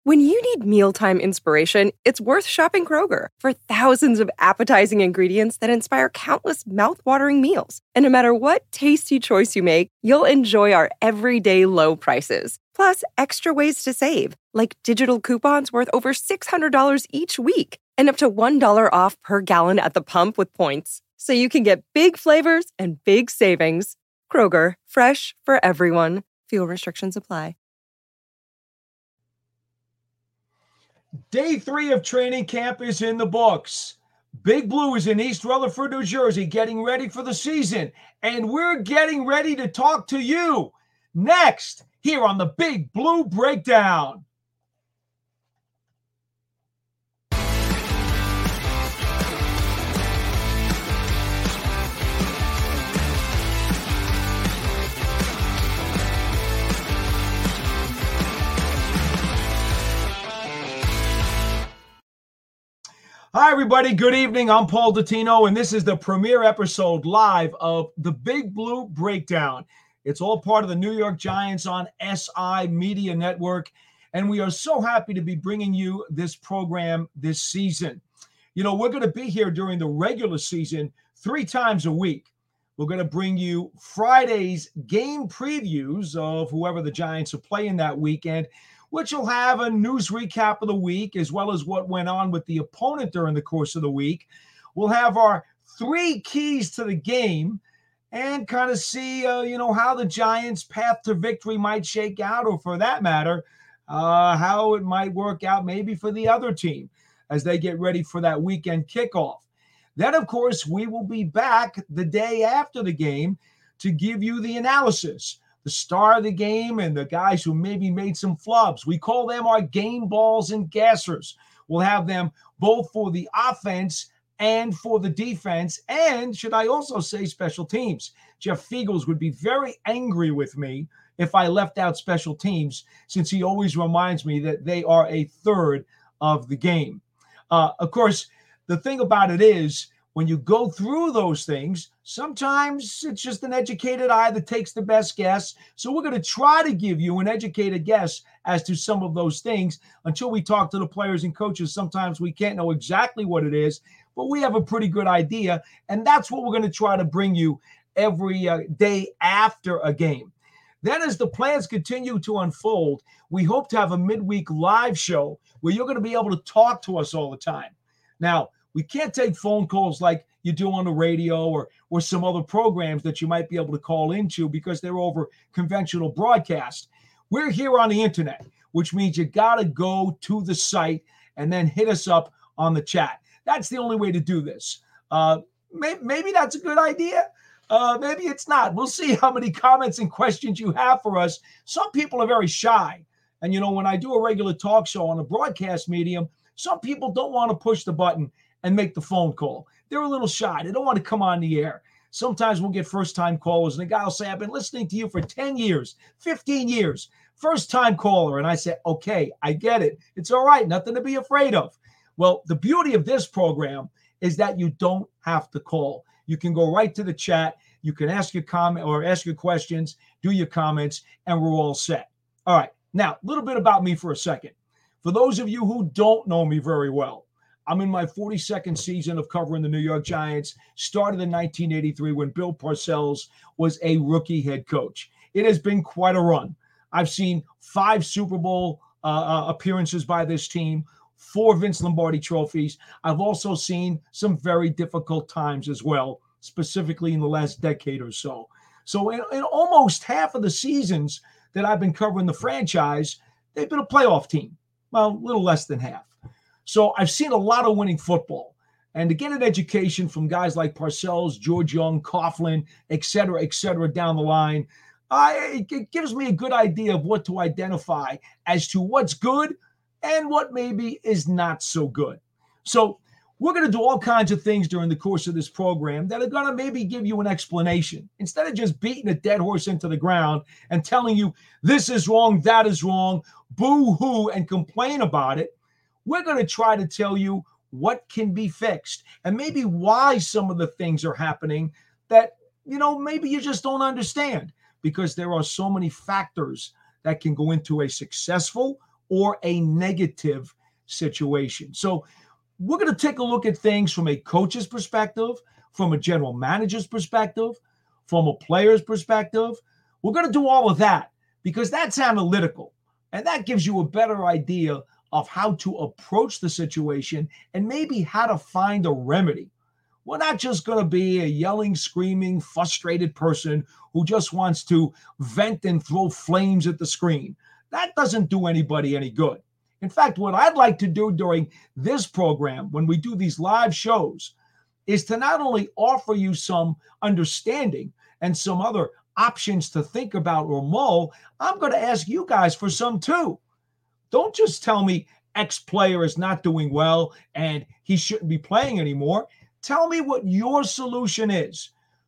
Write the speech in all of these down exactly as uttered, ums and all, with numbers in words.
When you need mealtime inspiration, it's worth shopping Kroger for thousands of appetizing ingredients that inspire countless mouthwatering meals. And no matter what tasty choice you make, you'll enjoy our everyday low prices. Plus, extra ways to save, like digital coupons worth over six hundred dollars each week and up to one dollar off per gallon at the pump with points. So you can get big flavors and big savings. Kroger, fresh for everyone. Fuel restrictions apply. Day three of training camp is in the books. Big Blue is in East Rutherford, New Jersey, getting ready for the season. And we're getting ready to talk to you next here on the Big Blue Breakdown. Hi, everybody. Good evening. I'm Paul Dottino, and this is the premiere episode live of the Big Blue Breakdown. It's all part of the New York Giants on S I Media Network, and we are so happy to be bringing you this program this season. You know, we're going to be here during the regular season three times a week. We're going to bring you Friday's game previews of whoever the Giants are playing that weekend, which will have a news recap of the week, as well as what went on with the opponent during the course of the week. We'll have our three keys to the game and kind of see, uh, you know, how the Giants' path to victory might shake out, or for that matter, uh, how it might work out maybe for the other team as they get ready for that weekend kickoff. Then, of course, we will be back the day after the game to give you the analysis, the star of the game, and the guys who maybe made some flubs. We call them our game balls and gassers. We'll have them both for the offense and for the defense, and should I also say special teams. Jeff Fiegels would be very angry with me if I left out special teams, since he always reminds me that they are a third of the game. Uh, of course, the thing about it is, when you go through those things, sometimes it's just an educated eye that takes the best guess. So we're going to try to give you an educated guess as to some of those things. Until we talk to the players and coaches, sometimes we can't know exactly what it is, but we have a pretty good idea. And that's what we're going to try to bring you every uh, day after a game. Then as the plans continue to unfold, we hope to have a midweek live show where you're going to be able to talk to us all the time. Now, we can't take phone calls like you do on the radio or, or some other programs that you might be able to call into because they're over conventional broadcast. We're here on the internet, which means you got to go to the site and then hit us up on the chat. That's the only way to do this. Uh, may, maybe that's a good idea. Uh, maybe it's not. We'll see how many comments and questions you have for us. Some people are very shy. And, you know, when I do a regular talk show on a broadcast medium, some people don't want to push the button and make the phone call. They're a little shy. They don't want to come on the air. Sometimes we'll get first-time callers, and the guy will say, I've been listening to you for ten years, fifteen years, first-time caller. And I say, okay, I get it. It's all right, nothing to be afraid of. Well, the beauty of this program is that you don't have to call. You can go right to the chat. You can ask your comment or ask your questions, do your comments, and we're all set. All right, now, a little bit about me for a second. For those of you who don't know me very well, I'm in my forty-second season of covering the New York Giants, started in nineteen eighty-three when Bill Parcells was a rookie head coach. It has been quite a run. I've seen five Super Bowl uh, appearances by this team, four Vince Lombardi trophies. I've also seen some very difficult times as well, specifically in the last decade or so. So in, in almost half of the seasons that I've been covering the franchise, they've been a playoff team. Well, a little less than half. So I've seen a lot of winning football. And to get an education from guys like Parcells, George Young, Coughlin, et cetera, et cetera, down the line, I, it gives me a good idea of what to identify as to what's good and what maybe is not so good. So we're going to do all kinds of things during the course of this program that are going to maybe give you an explanation. Instead of just beating a dead horse into the ground and telling you this is wrong, that is wrong, boo-hoo, and complain about it, we're going to try to tell you what can be fixed and maybe why some of the things are happening that, you know, maybe you just don't understand, because there are so many factors that can go into a successful or a negative situation. So we're going to take a look at things from a coach's perspective, from a general manager's perspective, from a player's perspective. We're going to do all of that because that's analytical, and that gives you a better idea of how to approach the situation and maybe how to find a remedy. We're not just going to be a yelling, screaming, frustrated person who just wants to vent and throw flames at the screen. That doesn't do anybody any good. In fact, what I'd like to do during this program, when we do these live shows, is to not only offer you some understanding and some other options to think about or mull, I'm going to ask you guys for some too. Don't just tell me X player is not doing well and he shouldn't be playing anymore. Tell me what your solution is.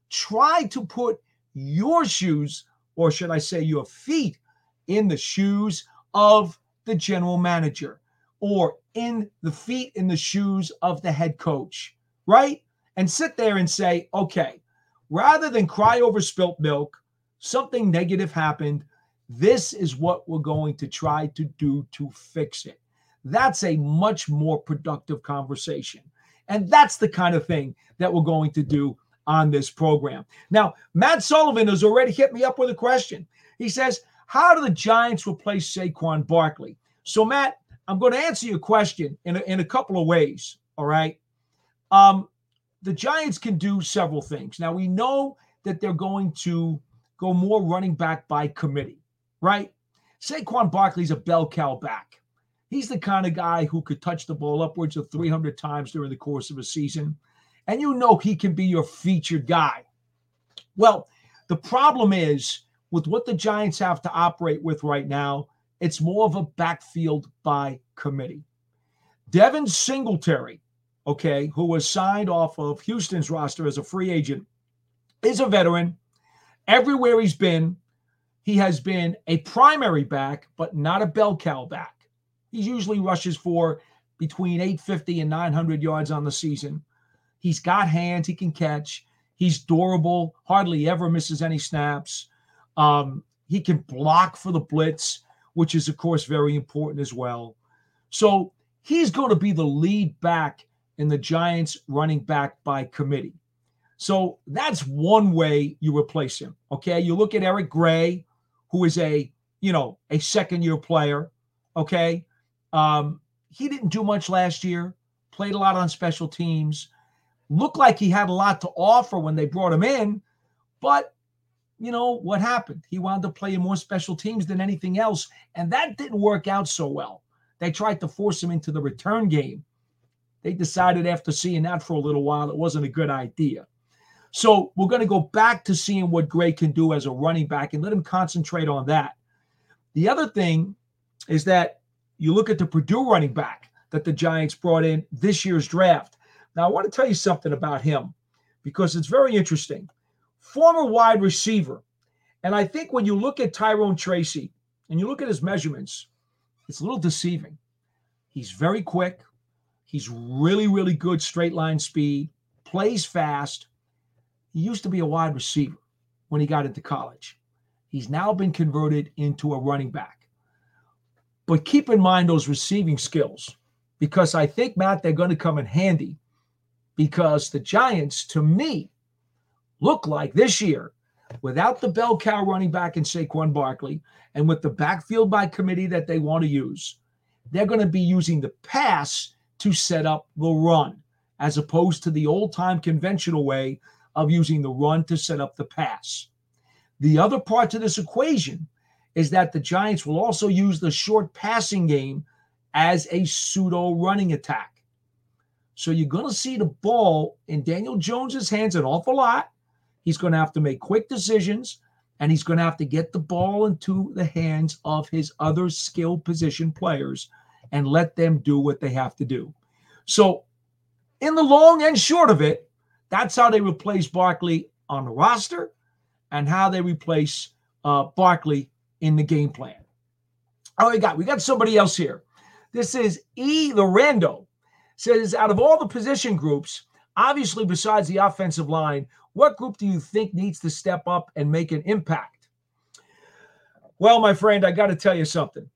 Try to put your shoes, or should I say your feet, in the shoes of the general manager, or in the feet in the shoes of the head coach, right? And sit there and say, okay, rather than cry over spilt milk, something negative happened. This is what we're going to try to do to fix it. That's a much more productive conversation. And that's the kind of thing that we're going to do on this program. Now, Matt Sullivan has already hit me up with a question. He says, how do the Giants replace Saquon Barkley? So, Matt, I'm going to answer your question in a, in a couple of ways, all right? Um, the Giants can do several things. Now, we know that they're going to go more running back by committee, right? Saquon Barkley's a bell cow back. He's the kind of guy who could touch the ball upwards of three hundred times during the course of a season. And you know he can be your featured guy. Well, the problem is with what the Giants have to operate with right now, it's more of a backfield by committee. Devin Singletary, okay, who was signed off of Houston's roster as a free agent, is a veteran. Everywhere he's been, he has been a primary back, but not a bell cow back. He usually rushes for between eight fifty and nine hundred yards on the season. He's got hands. He can catch. He's durable, hardly ever misses any snaps. Um, he can block for the blitz, which is, of course, very important as well. So he's going to be the lead back in the Giants running back by committee. So that's one way you replace him, okay? You look at Eric Gray, who is a, you know, a second-year player, okay? Um, he didn't do much last year, played a lot on special teams, looked like he had a lot to offer when they brought him in, but you know what happened? He wound up playing more special teams than anything else, and that didn't work out so well. They tried to force him into the return game. They decided after seeing that for a little while, it wasn't a good idea. So we're going to go back to seeing what Gray can do as a running back and let him concentrate on that. The other thing is that you look at the Purdue running back that the Giants brought in this year's draft. Now, I want to tell you something about him because it's very interesting. Former wide receiver. And I think when you look at Tyrone Tracy and you look at his measurements, it's a little deceiving. He's very quick. He's really, really good straight line speed, plays fast. He used to be a wide receiver when he got into college. He's now been converted into a running back. But keep in mind those receiving skills because I think, Matt, they're going to come in handy because the Giants, to me, look like this year, without the bell cow running back in Saquon Barkley and with the backfield by committee that they want to use, they're going to be using the pass to set up the run as opposed to the old-time conventional way of using the run to set up the pass. The other part to this equation is that the Giants will also use the short passing game as a pseudo running attack. So you're going to see the ball in Daniel Jones's hands an awful lot. He's going to have to make quick decisions, and he's going to have to get the ball into the hands of his other skill position players and let them do what they have to do. So in the long and short of it, that's how they replace Barkley on the roster and how they replace uh, Barkley in the game plan. Oh, we got we got somebody else here. This is E. Lorando. Says, out of all the position groups, obviously besides the offensive line, what group do you think needs to step up and make an impact? Well, my friend, I got to tell you something.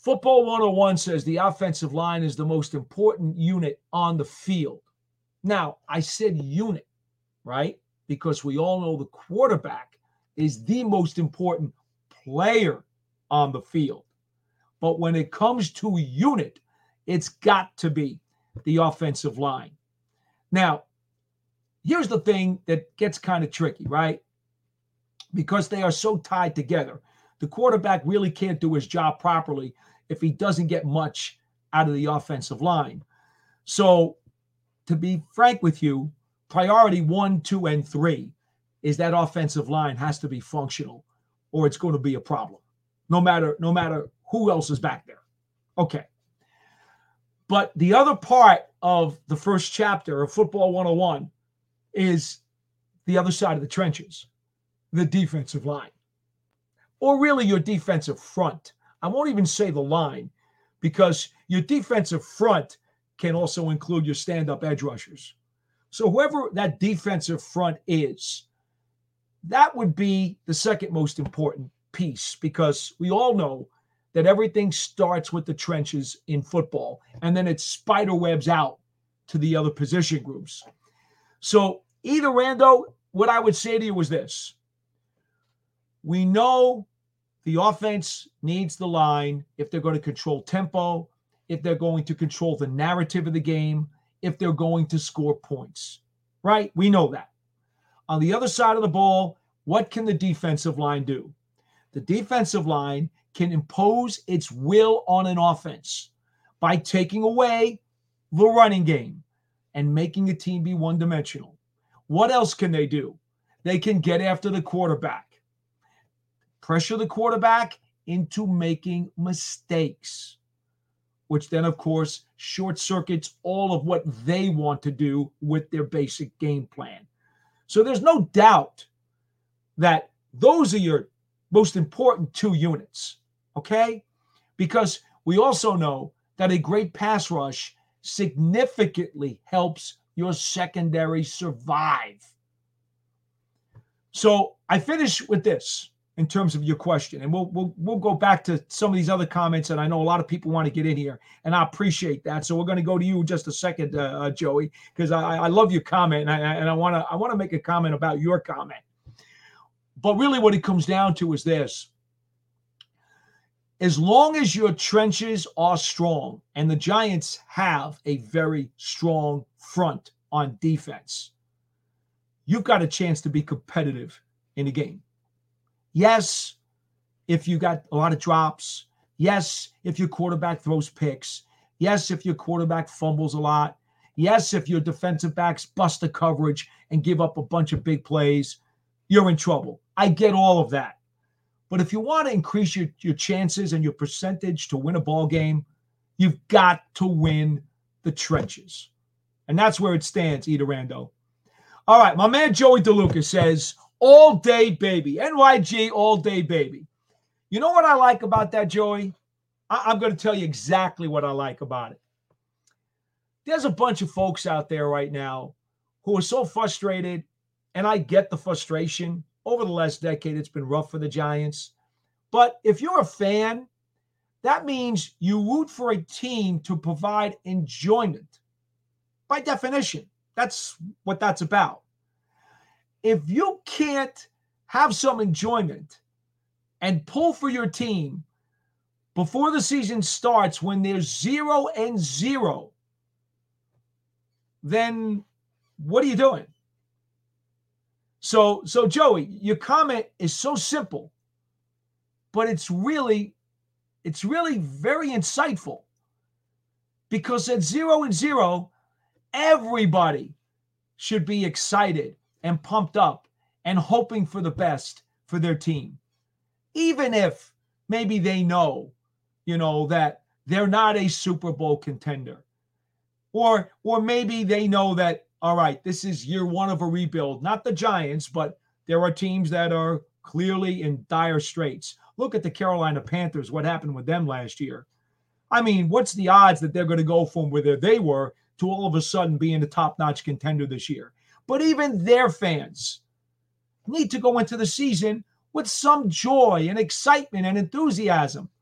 Football one oh one says the offensive line is the most important unit on the field. Now, I said unit, right? Because we all know the quarterback is the most important player on the field. But when it comes to unit, it's got to be the offensive line. Now, here's the thing that gets kind of tricky, right? Because they are so tied together. The quarterback really can't do his job properly if he doesn't get much out of the offensive line. So, to be frank with you, priority one, two, and three is that offensive line has to be functional, or it's going to be a problem, no matter, no matter who else is back there. Okay. But the other part of the first chapter of Football one oh one is the other side of the trenches, the defensive line, or really your defensive front. I won't even say the line, because your defensive front can also include your stand-up edge rushers. So whoever that defensive front is, that would be the second most important piece, because we all know that everything starts with the trenches in football, and then it spider webs out to the other position groups. So either, Rando, what I would say to you was this. We know the offense needs the line if they're going to control tempo, if they're going to control the narrative of the game, if they're going to score points, right? We know that. On the other side of the ball, what can the defensive line do? The defensive line can impose its will on an offense by taking away the running game and making a team be one-dimensional. What else can they do? They can get after the quarterback. Pressure the quarterback into making mistakes, which then, of course, short circuits all of what they want to do with their basic game plan. So there's no doubt that those are your most important two units, okay? Because we also know that a great pass rush significantly helps your secondary survive. So I finish with this. In terms of your question, and we'll we'll we'll go back to some of these other comments, and I know a lot of people want to get in here, and I appreciate that. So we're going to go to you in just a second, uh, uh, Joey, because I, I love your comment, and I and I want to I want to make a comment about your comment. But really, what it comes down to is this: as long as your trenches are strong, and the Giants have a very strong front on defense, you've got a chance to be competitive in the game. Yes, if you got a lot of drops. Yes, if your quarterback throws picks. Yes, if your quarterback fumbles a lot. Yes, if your defensive backs bust the coverage and give up a bunch of big plays, you're in trouble. I get all of that. But if you want to increase your, your chances and your percentage to win a ball game, you've got to win the trenches. And that's where it stands, Ida Rando. All right, my man Joey DeLuca says, all day, baby. N Y G, all day, baby. You know what I like about that, Joey? I- I'm going to tell you exactly what I like about it. There's a bunch of folks out there right now who are so frustrated, and I get the frustration. Over the last decade, it's been rough for the Giants. But if you're a fan, that means you root for a team to provide enjoyment. By definition, that's what that's about. If you can't have some enjoyment and pull for your team before the season starts when there's zero and zero, then what are you doing? So, so Joey, your comment is so simple, but it's really, it's really very insightful, because at zero and zero, everybody should be excited and pumped up and hoping for the best for their team. Even if maybe they know, you know, that they're not a Super Bowl contender. Or, or maybe they know that, all right, this is year one of a rebuild. Not the Giants, but there are teams that are clearly in dire straits. Look at the Carolina Panthers, what happened with them last year. I mean, what's the odds that they're going to go from where they were to all of a sudden being a top-notch contender this year? But even their fans need to go into the season with some joy and excitement and enthusiasm.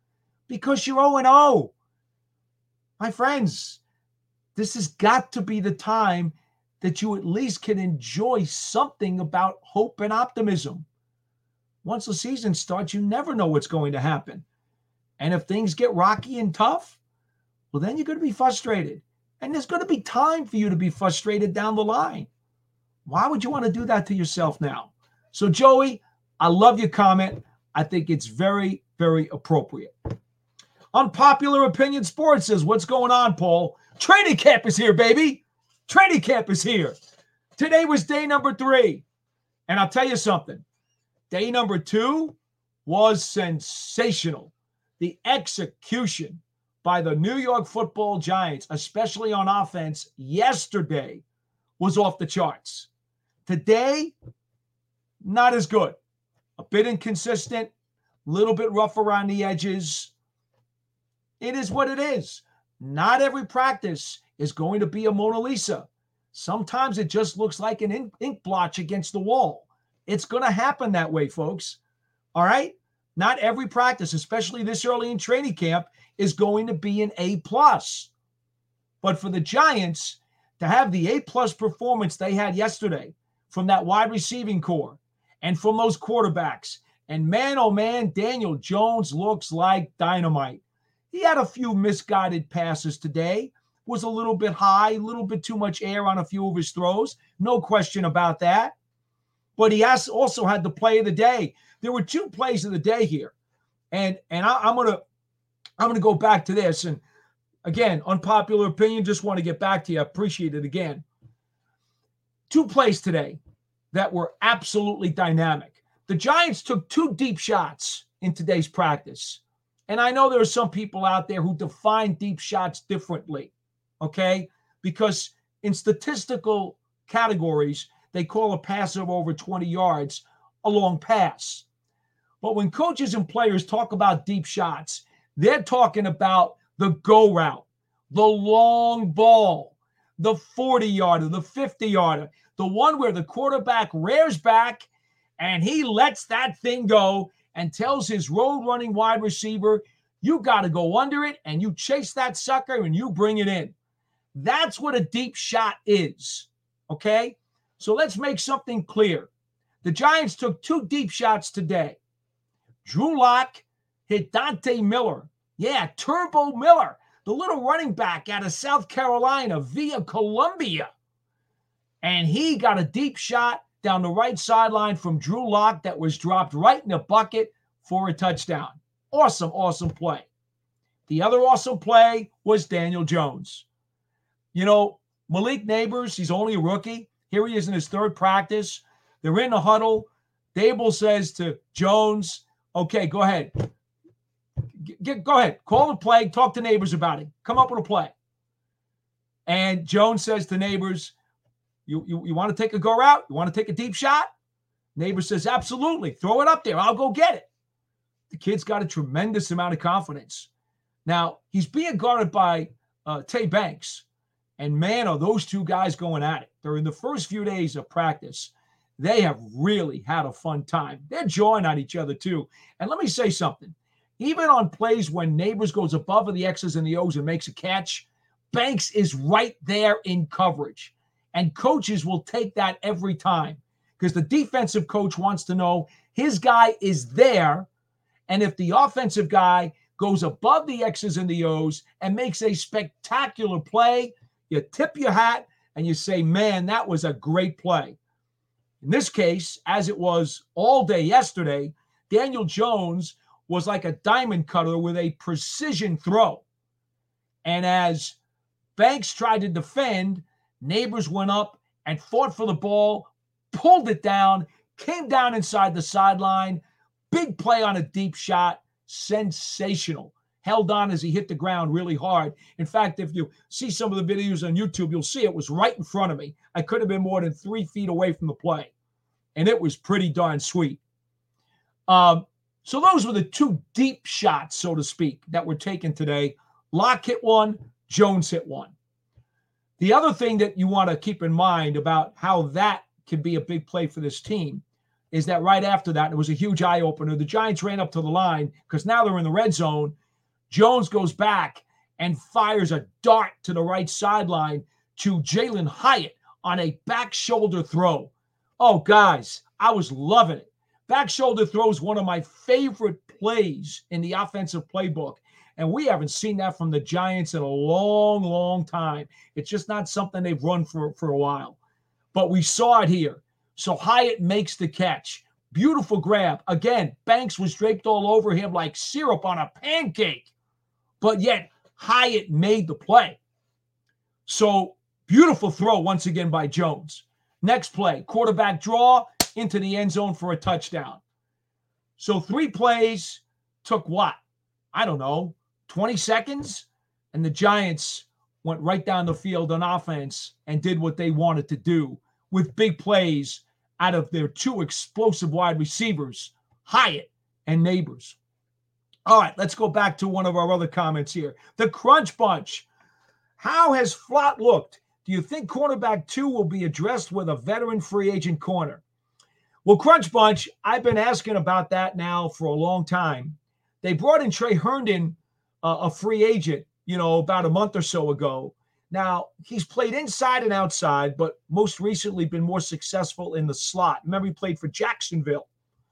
because you're oh and oh. My friends, this has got to be the time that you at least can enjoy something about hope and optimism. Once the season starts, you never know what's going to happen. And if things get rocky and tough, well, then you're going to be frustrated. And there's going to be time for you to be frustrated down the line. Why would you want to do that to yourself now? So, Joey, I love your comment. I think it's very, very appropriate. Unpopular Opinion Sports says, what's going on, Paul? Training camp is here, baby. Training camp is here. Today was day number three. And I'll tell you something. Day number two was sensational. The execution by the New York Football Giants, especially on offense, yesterday was off the charts. Today, not as good. A bit inconsistent, a little bit rough around the edges. It is what it is. Not every practice is going to be a Mona Lisa. Sometimes it just looks like an ink, ink blotch against the wall. It's going to happen that way, folks. All right? Not every practice, especially this early in training camp, is going to be an A plus. But for the Giants to have the A plus performance they had yesterday from that wide receiving core and from those quarterbacks, and man, oh man, Daniel Jones looks like dynamite. He had a few misguided passes today, was a little bit high, a little bit too much air on a few of his throws. No question about that. But he has also had the play of the day. There were two plays of the day here. And, and I, I'm going to I'm going to go back to this. And again, unpopular opinion, just want to get back to you. I appreciate it again. Two plays today that were absolutely dynamic. The Giants took two deep shots in today's practice. And I know there are some people out there who define deep shots differently, okay? Because in statistical categories, they call a pass of over twenty yards a long pass. But when coaches and players talk about deep shots, they're talking about the go route, the long ball, the forty-yarder, the fifty-yarder, the one where the quarterback rears back and he lets that thing go and tells his road-running wide receiver, you got to go under it, and you chase that sucker, and you bring it in. That's what a deep shot is, okay? So let's make something clear. The Giants took two deep shots today. Drew Lock hit Dante Miller. Yeah, Turbo Miller, the little running back out of South Carolina via Columbia. And he got a deep shot down the right sideline from Drew Lock that was dropped right in the bucket for a touchdown. Awesome, awesome play. The other awesome play was Daniel Jones. You know, Malik Nabers, he's only a rookie. Here he is in his third practice. They're in the huddle. Dable says to Jones, okay, go ahead. Get, go ahead. Call the play. Talk to Nabers about it. Come up with a play. And Jones says to Nabers, You, you, you want to take a go route? You want to take a deep shot? Neighbor says, absolutely. Throw it up there. I'll go get it. The kid's got a tremendous amount of confidence. Now, he's being guarded by uh, Tay Banks. And, man, are those two guys going at it. During the first few days of practice, they have really had a fun time. They're jawing at each other, too. And let me say something. Even on plays when Neighbors goes above the X's and the O's and makes a catch, Banks is right there in coverage. And coaches will take that every time because the defensive coach wants to know his guy is there. And if the offensive guy goes above the X's and the O's and makes a spectacular play, you tip your hat and you say, man, that was a great play. In this case, as it was all day yesterday, Daniel Jones was like a diamond cutter with a precision throw. And as Banks tried to defend, Neighbors went up and fought for the ball, pulled it down, came down inside the sideline. Big play on a deep shot. Sensational. Held on as he hit the ground really hard. In fact, if you see some of the videos on YouTube, you'll see it was right in front of me. I could have been more than three feet away from the play. And it was pretty darn sweet. Um, so those were the two deep shots, so to speak, that were taken today. Locke hit one, Jones hit one. The other thing that you want to keep in mind about how that could be a big play for this team is that right after that, it was a huge eye-opener. The Giants ran up to the line because now they're in the red zone, Jones goes back and fires a dart to the right sideline to Jalin Hyatt on a back shoulder throw. Oh, guys, I was loving it. Back shoulder throw is one of my favorite plays in the offensive playbook. And we haven't seen that from the Giants in a long, long time. It's just not something they've run for, for a while. But we saw it here. So Hyatt makes the catch. Beautiful grab. Again, Banks was draped all over him like syrup on a pancake. But yet, Hyatt made the play. So, beautiful throw once again by Jones. Next play, quarterback draw into the end zone for a touchdown. So, three plays took what? I don't know, twenty seconds? And the Giants went right down the field on offense and did what they wanted to do with big plays out of their two explosive wide receivers, Hyatt and Neighbors. All right, let's go back to one of our other comments here. The Crunch Bunch. How has Flott looked? Do you think cornerback two will be addressed with a veteran free agent corner? Well, Crunch Bunch, I've been asking about that now for a long time. They brought in Trey Herndon, uh, a free agent, you know, about a month or so ago. Now, he's played inside and outside, but most recently been more successful in the slot. Remember, he played for Jacksonville.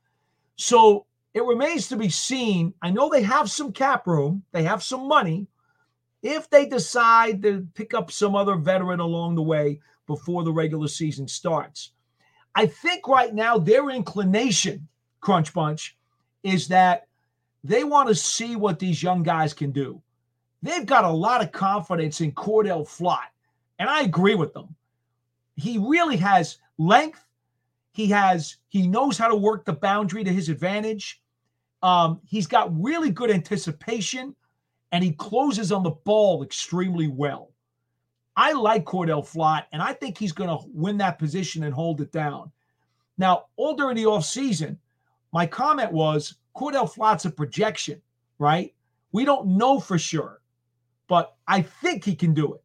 So it remains to be seen. I know they have some cap room. They have some money. If they decide to pick up some other veteran along the way before the regular season starts. I think right now their inclination, Crunch Bunch, is that they want to see what these young guys can do. They've got a lot of confidence in Cordell Flott, and I agree with them. He really has length. He has, he knows how to work the boundary to his advantage. Um, he's got really good anticipation, and he closes on the ball extremely well. I like Cordell Flott, and I think he's going to win that position and hold it down. Now, all during the offseason, my comment was Cordell Flott's a projection, right? We don't know for sure, but I think he can do it.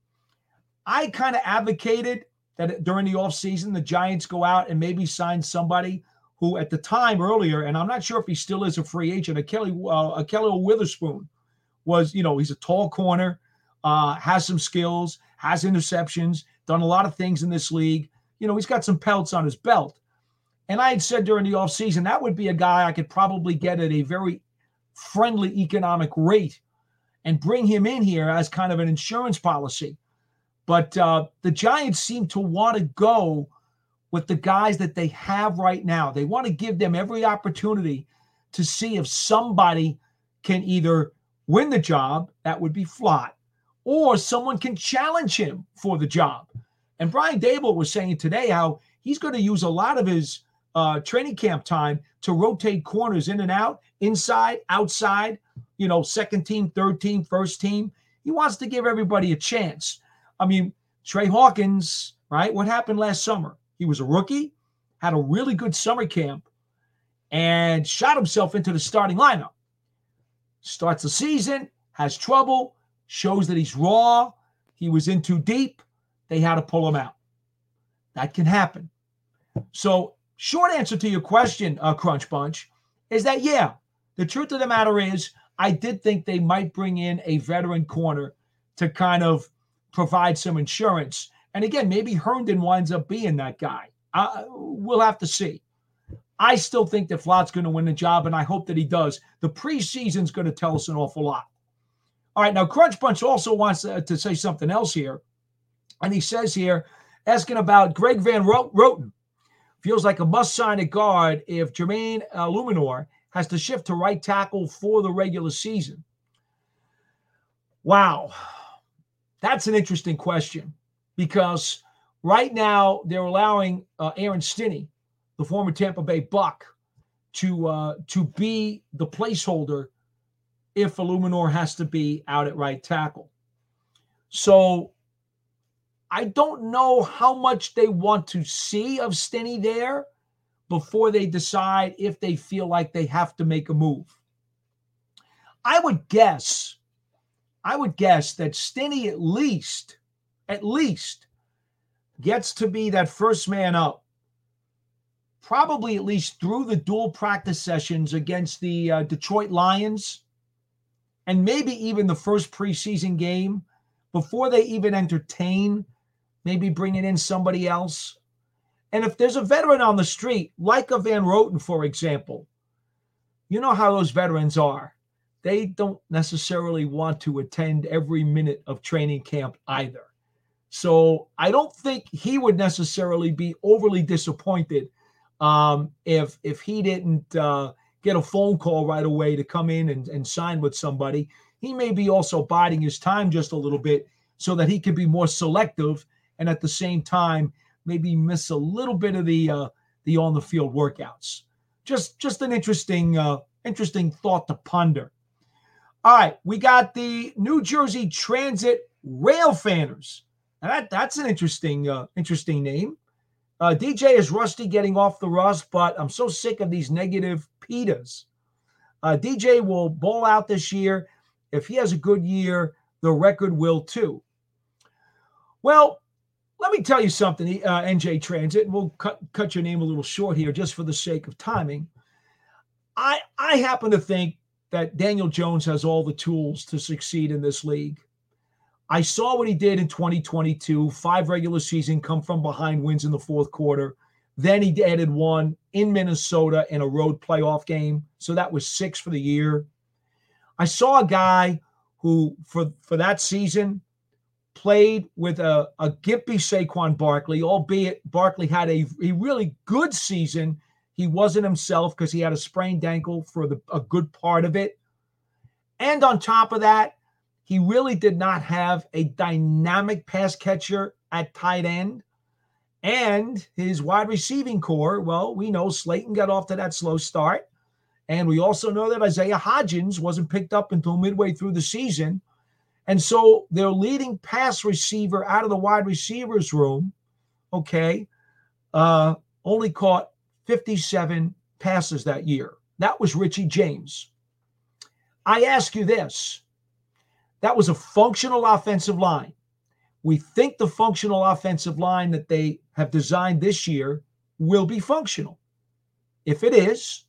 I kind of advocated that during the offseason, the Giants go out and maybe sign somebody who at the time earlier, and I'm not sure if he still is a free agent, Kelly uh, Kelly Witherspoon was, you know, he's a tall corner, uh, has some skills, has interceptions, done a lot of things in this league. You know, he's got some pelts on his belt. And I had said during the offseason, that would be a guy I could probably get at a very friendly economic rate and bring him in here as kind of an insurance policy. But uh, the Giants seem to want to go with the guys that they have right now. They want to give them every opportunity to see if somebody can either win the job, that would be Flott, or someone can challenge him for the job. And Brian Daboll was saying today how he's going to use a lot of his uh, training camp time to rotate corners in and out, inside, outside, you know, second team, third team, first team. He wants to give everybody a chance. I mean, Trey Hawkins, right? What happened last summer? He was a rookie, had a really good summer camp, and shot himself into the starting lineup. Starts the season, has trouble, shows that he's raw. He was in too deep. They had to pull him out. That can happen. So, short answer to your question, uh, Crunch Bunch, is that, yeah, the truth of the matter is I did think they might bring in a veteran corner to kind of provide some insurance. And again, maybe Herndon winds up being that guy. Uh, we'll have to see. I still think that Flott's going to win the job, and I hope that he does. The preseason's going to tell us an awful lot. All right, now Crunch Bunch also wants to, to say something else here. And he says here, asking about Greg Van Roten. Feels like a must-sign at guard if Jermaine uh, Luminor has to shift to right tackle for the regular season. Wow. That's an interesting question because right now they're allowing uh, Aaron Stinney, the former Tampa Bay Buck, to uh, to be the placeholder if Illuminor has to be out at right tackle. So I don't know how much they want to see of Stinney there before they decide if they feel like they have to make a move. I would guess, I would guess that Stinney at least, at least gets to be that first man up, probably at least through the dual practice sessions against the uh, Detroit Lions and maybe even the first preseason game before they even entertain maybe bringing in somebody else. And if there's a veteran on the street, like a Van Roten, for example, you know how those veterans are. They don't necessarily want to attend every minute of training camp either. So I don't think he would necessarily be overly disappointed um, if if he didn't uh, get a phone call right away to come in and, and sign with somebody. He may be also biding his time just a little bit so that he can be more selective and at the same time maybe miss a little bit of the uh, the on the field workouts. Just just an interesting uh, interesting thought to ponder. All right, we got the New Jersey Transit Railfanners. Now that, that's an interesting, uh, interesting name. Uh, D J is rusty getting off the rust, but I'm so sick of these negative PETAs. Uh, D J will ball out this year. If he has a good year, the record will too. Well, let me tell you something, uh, N J Transit, and we'll cut, cut your name a little short here just for the sake of timing. I, I happen to think that Daniel Jones has all the tools to succeed in this league. I saw what he did in twenty twenty-two, five regular season come from behind wins in the fourth quarter. Then he added one in Minnesota in a road playoff game. So that was six for the year. I saw a guy who, for, for that season, played with a, a gimpy Saquon Barkley, albeit Barkley had a, a really good season. He wasn't himself because he had a sprained ankle for the, a good part of it. And on top of that, he really did not have a dynamic pass catcher at tight end. And his wide receiving core, well, we know Slayton got off to that slow start. And we also know that Isaiah Hodgins wasn't picked up until midway through the season. And so their leading pass receiver out of the wide receivers room, okay, uh, only caught fifty-seven passes that year. That was Richie James. I ask you this. That was a functional offensive line. We think the functional offensive line that they have designed this year will be functional. If it is,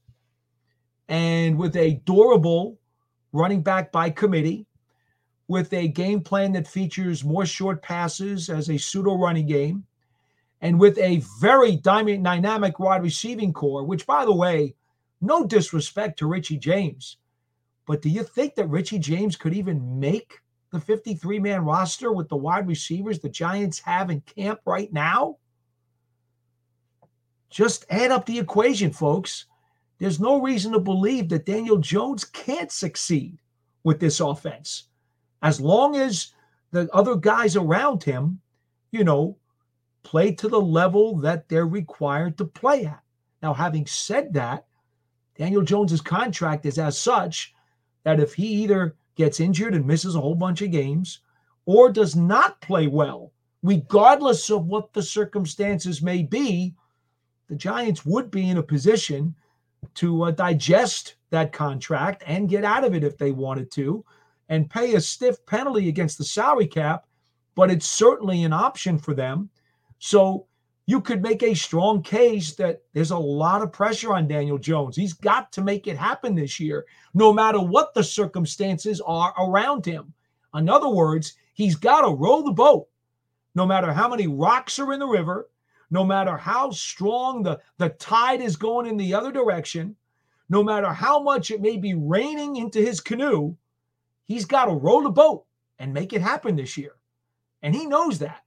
and with a durable running back by committee, with a game plan that features more short passes as a pseudo running game, and with a very dynamic wide receiving core, which, by the way, no disrespect to Richie James, but do you think that Richie James could even make the fifty-three man roster with the wide receivers the Giants have in camp right now? Just add up the equation, folks. There's no reason to believe that Daniel Jones can't succeed with this offense. As long as the other guys around him, you know, play to the level that they're required to play at. Now, having said that, Daniel Jones's contract is as such that if he either gets injured and misses a whole bunch of games or does not play well, regardless of what the circumstances may be, the Giants would be in a position to uh, digest that contract and get out of it if they wanted to and pay a stiff penalty against the salary cap, but it's certainly an option for them. So you could make a strong case that there's a lot of pressure on Daniel Jones. He's got to make it happen this year, no matter what the circumstances are around him. In other words, he's got to row the boat, no matter how many rocks are in the river, no matter how strong the, the tide is going in the other direction, no matter how much it may be raining into his canoe, he's got to row the boat and make it happen this year. And he knows that.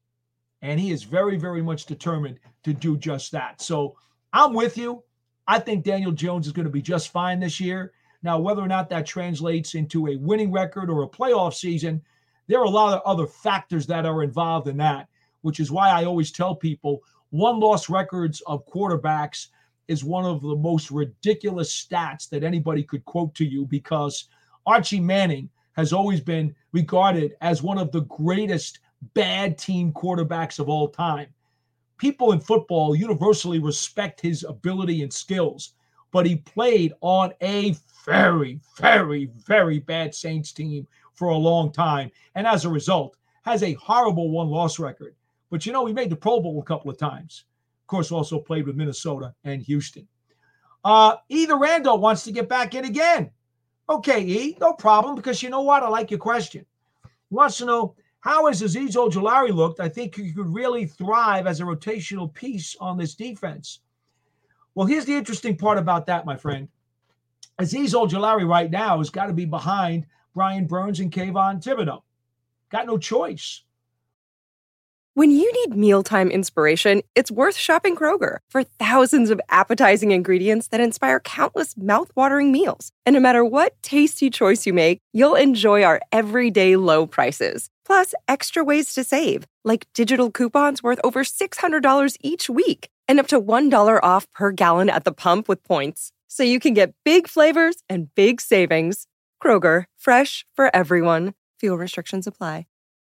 And he is very, very much determined to do just that. So I'm with you. I think Daniel Jones is going to be just fine this year. Now, whether or not that translates into a winning record or a playoff season, there are a lot of other factors that are involved in that, which is why I always tell people one-loss records of quarterbacks is one of the most ridiculous stats that anybody could quote to you, because Archie Manning has always been regarded as one of the greatest bad team quarterbacks of all time. People in football universally respect his ability and skills, but he played on a very, very, very bad Saints team for a long time, and as a result, has a horrible one-loss record. But, you know, he made the Pro Bowl a couple of times. Of course, also played with Minnesota and Houston. Uh, Either Randall wants to get back in again. Okay, E, no problem, because you know what? I like your question. He wants to know, how has Azeez Ojulari looked? I think he could really thrive as a rotational piece on this defense. Well, here's the interesting part about that, my friend. Azeez Ojulari right now has got to be behind Brian Burns and Kayvon Thibodeaux. Got no choice. When you need mealtime inspiration, it's worth shopping Kroger for thousands of appetizing ingredients that inspire countless mouthwatering meals. And no matter what tasty choice you make, you'll enjoy our everyday low prices. Plus, extra ways to save, like digital coupons worth over six hundred dollars each week and up to one dollar off per gallon at the pump with points. So you can get big flavors and big savings. Kroger, fresh for everyone. Fuel restrictions apply.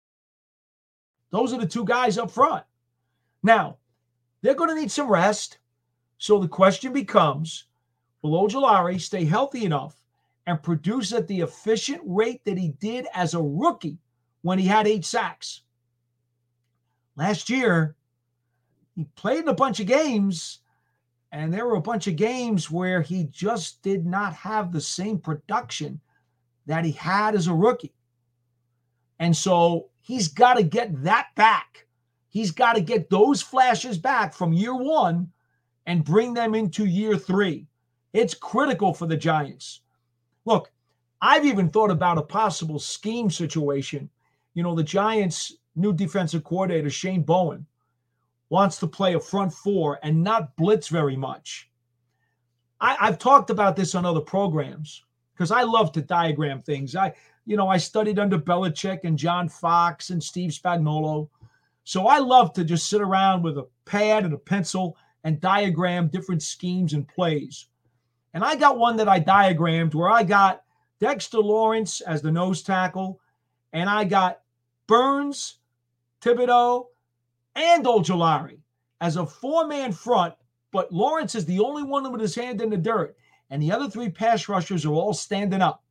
Those are the two guys up front. Now, they're going to need some rest. So the question becomes, will Ojulari stay healthy enough and produce at the efficient rate that he did as a rookie when he had eight sacks? Last year, he played in a bunch of games, and there were a bunch of games where he just did not have the same production that he had as a rookie. And so he's got to get that back. He's got to get those flashes back from year one and bring them into year three. It's critical for the Giants. Look, I've even thought about a possible scheme situation. You know, the Giants' new defensive coordinator, Shane Bowen, wants to play a front four and not blitz very much. I, I've talked about this on other programs because I love to diagram things. I You know, I studied under Belichick and John Fox and Steve Spagnuolo. So I love to just sit around with a pad and a pencil and diagram different schemes and plays. And I got one that I diagrammed where I got Dexter Lawrence as the nose tackle, and I got Burns, Thibodeaux, and Ojulari as a four-man front, but Lawrence is the only one with his hand in the dirt, and the other three pass rushers are all standing up.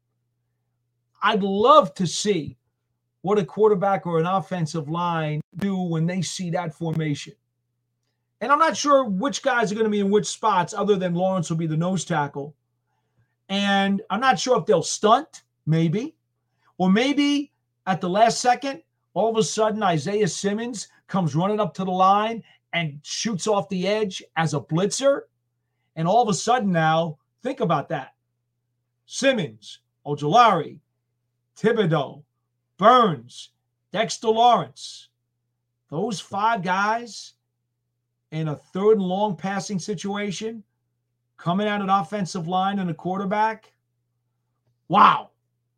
I'd love to see what a quarterback or an offensive line do when they see that formation. And I'm not sure which guys are going to be in which spots other than Lawrence will be the nose tackle. And I'm not sure if they'll stunt, maybe. Or maybe at the last second, all of a sudden Isaiah Simmons comes running up to the line and shoots off the edge as a blitzer. And all of a sudden now, think about that. Simmons, Ojulari, Thibodeaux, Burns, Dexter Lawrence. Those five guys in a third and long passing situation, coming out an offensive line and a quarterback. Wow.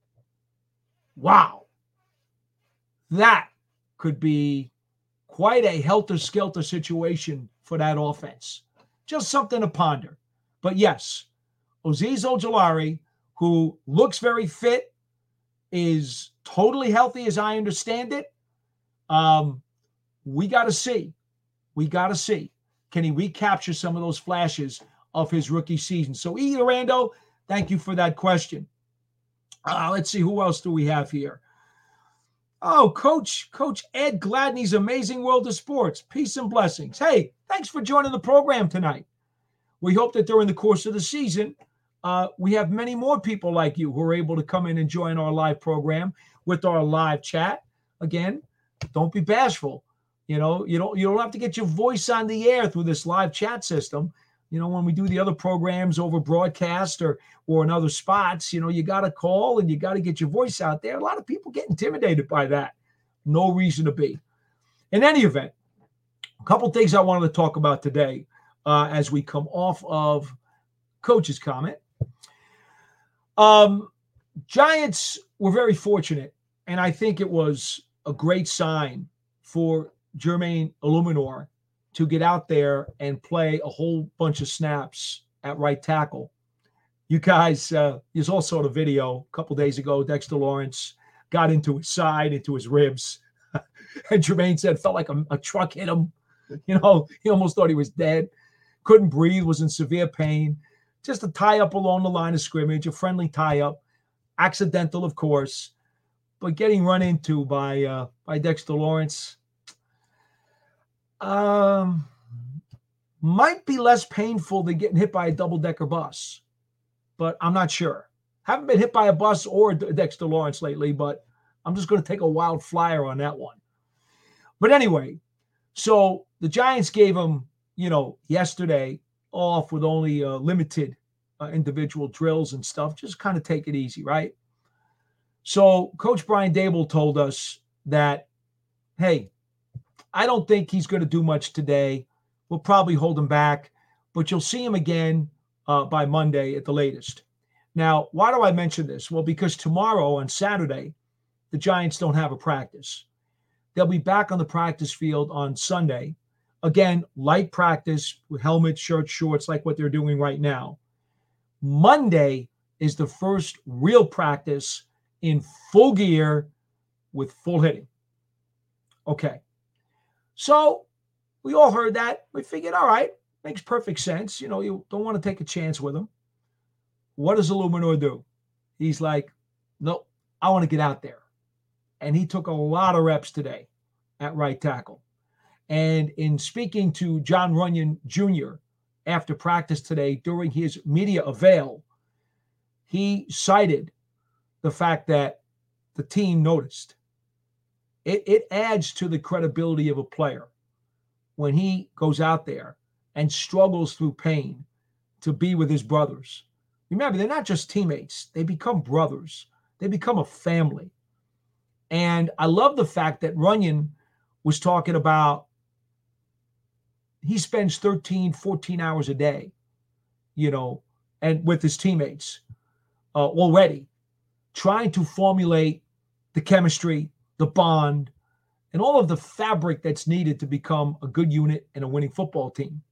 Wow. That could be quite a helter-skelter situation for that offense. Just something to ponder. But yes, Azeez Ojulari, who looks very fit, is totally healthy as I understand it. Um, we got to see. We got to see. Can he recapture some of those flashes of his rookie season? So, E. Orlando, thank you for that question. Uh, let's see, who else do we have here? Oh, Coach, Coach Ed Gladney's Amazing World of Sports. Peace and blessings. Hey, thanks for joining the program tonight. We hope that during the course of the season, uh, we have many more people like you who are able to come in and join our live program with our live chat. Again, don't be bashful. You know, you don't you don't have to get your voice on the air through this live chat system. You know, when we do the other programs over broadcast or or in other spots, you know, you got to call and you got to get your voice out there. A lot of people get intimidated by that. No reason to be. In any event, a couple things I wanted to talk about today uh, as we come off of Coach's comment. Um, Giants were very fortunate, and I think it was a great sign for Jermaine Illuminor to get out there and play a whole bunch of snaps at right tackle. You guys, uh, there's also a video a couple days ago, Dexter Lawrence got into his side, into his ribs. And Jermaine said it felt like a, a truck hit him. You know, he almost thought he was dead. Couldn't breathe, was in severe pain. Just a tie-up along the line of scrimmage, a friendly tie-up. Accidental, of course. But getting run into by uh, by Dexter Lawrence um, might be less painful than getting hit by a double-decker bus. But I'm not sure. Haven't been hit by a bus or Dexter Lawrence lately, but I'm just going to take a wild flyer on that one. But anyway, so the Giants gave him, you know, yesterday off with only uh, limited uh, individual drills and stuff. Just kind of take it easy, right? So Coach Brian Daboll told us that, hey, I don't think he's going to do much today. We'll probably hold him back, but you'll see him again uh, by Monday at the latest. Now, why do I mention this? Well, because tomorrow on Saturday, the Giants don't have a practice. They'll be back on the practice field on Sunday. Again, light practice with helmets, shirts, shorts, like what they're doing right now. Monday is the first real practice in full gear with full hitting. Okay. So we all heard that. We figured, all right, makes perfect sense. You know, you don't want to take a chance with him. What does Illuminor do? He's like, no, I want to get out there. And he took a lot of reps today at right tackle. And in speaking to Jon Runyan Junior after practice today during his media avail, he cited the fact that the team noticed. It, it adds to the credibility of a player when he goes out there and struggles through pain to be with his brothers. Remember, they're not just teammates. They become brothers. They become a family. And I love the fact that Runyan was talking about he spends thirteen, fourteen hours a day, you know, and with his teammates uh, already, trying to formulate the chemistry, the bond, and all of the fabric that's needed to become a good unit and a winning football team.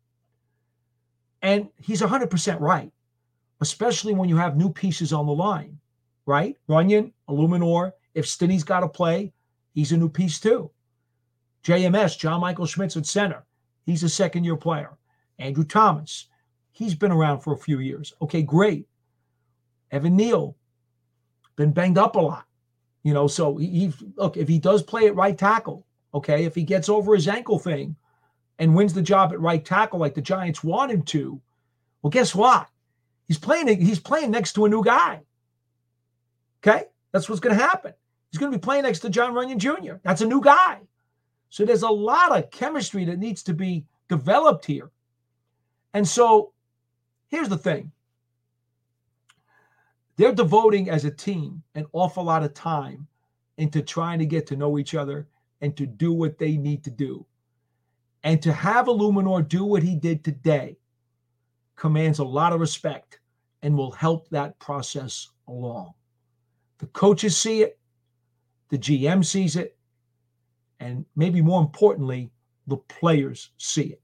And he's one hundred percent right, especially when you have new pieces on the line, right? Runyan, Illuminor, if Stinnie's got to play, he's a new piece too. J M S, John Michael Schmitz at center. He's a second-year player. Andrew Thomas, he's been around for a few years. Okay, great. Evan Neal, been banged up a lot. You know, so he, he look, if he does play at right tackle, okay, if he gets over his ankle thing and wins the job at right tackle like the Giants want him to, well, guess what? He's playing, he's playing next to a new guy. Okay? That's what's going to happen. He's going to be playing next to Jon Runyan Junior That's a new guy. So there's a lot of chemistry that needs to be developed here. And so here's the thing. They're devoting as a team an awful lot of time into trying to get to know each other and to do what they need to do. And to have Illuminor do what he did today commands a lot of respect and will help that process along. The coaches see it, the G M sees it, and maybe more importantly, the players see it.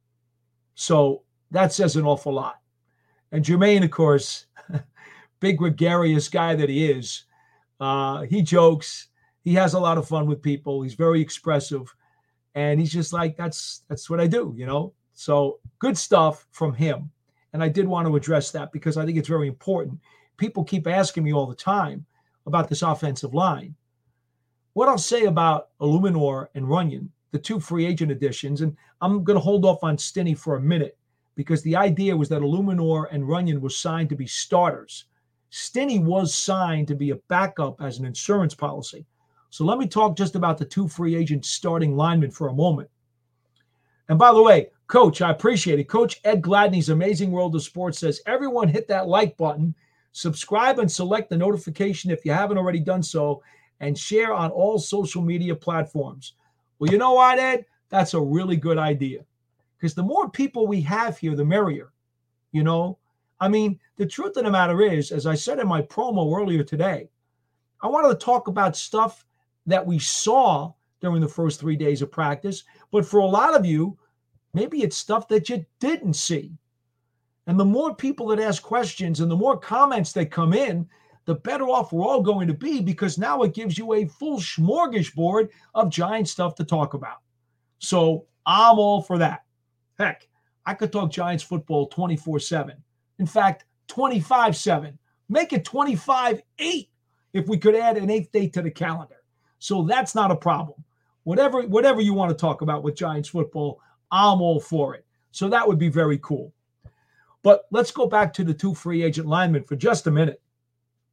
So that says an awful lot. And Jermaine, of course, big gregarious guy that he is, uh, he jokes. He has a lot of fun with people. He's very expressive. And he's just like, that's that's what I do, you know? So good stuff from him. And I did want to address that because I think it's very important. People keep asking me all the time about this offensive line. What I'll say about Illuminor and Runyan, the two free agent additions, and I'm going to hold off on Stinnie for a minute because the idea was that Illuminor and Runyan were signed to be starters. Stinnie was signed to be a backup as an insurance policy. So let me talk just about the two free agent starting linemen for a moment. And by the way, Coach, I appreciate it. Coach Ed Gladney's Amazing World of Sports says, everyone hit that like button, subscribe and select the notification if you haven't already done so, and share on all social media platforms. Well, you know what, Ed? That's a really good idea. Because the more people we have here, the merrier. You know? I mean, the truth of the matter is, as I said in my promo earlier today, I wanted to talk about stuff that we saw during the first three days of practice. But for a lot of you, maybe it's stuff that you didn't see. And the more people that ask questions and the more comments that come in, the better off we're all going to be because now it gives you a full smorgasbord of Giant stuff to talk about. So I'm all for that. Heck, I could talk Giants football twenty-four seven. In fact, twenty-five seven. Make it twenty-five eight if we could add an eighth date to the calendar. So that's not a problem. Whatever, whatever you want to talk about with Giants football, I'm all for it. So that would be very cool. But let's go back to the two free agent linemen for just a minute.